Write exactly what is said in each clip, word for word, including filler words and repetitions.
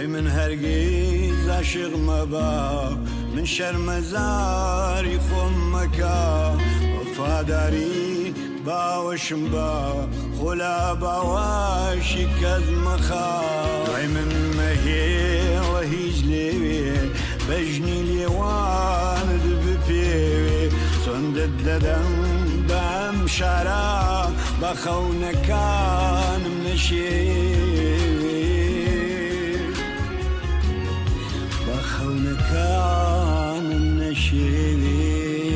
أي من هرقيز عشق مبا من شرمزار يخم مكا وفاداري باوشم با خلا باواشي كذمخا أي من مهي وهيج ليوي بجني ليوان دببيوي صند الددم بمشارا بخون كان منشيوي بخون كان منشيوي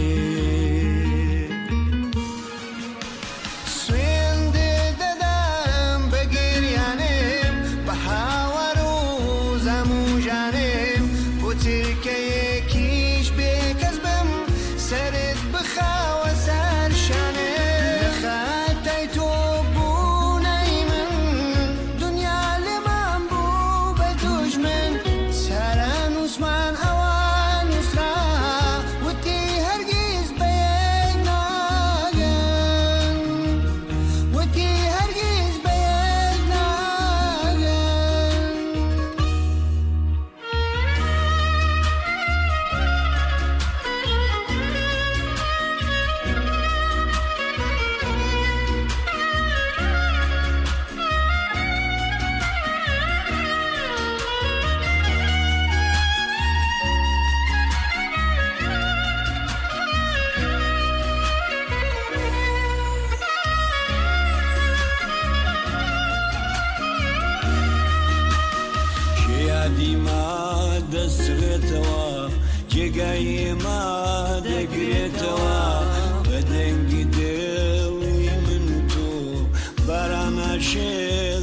ديما دسرتوا جاي ما دقيتوا بدنجي دوي منتو برانا شيخ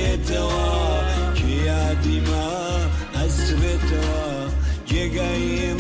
دبيتوا يا ديما اسرتوا جاي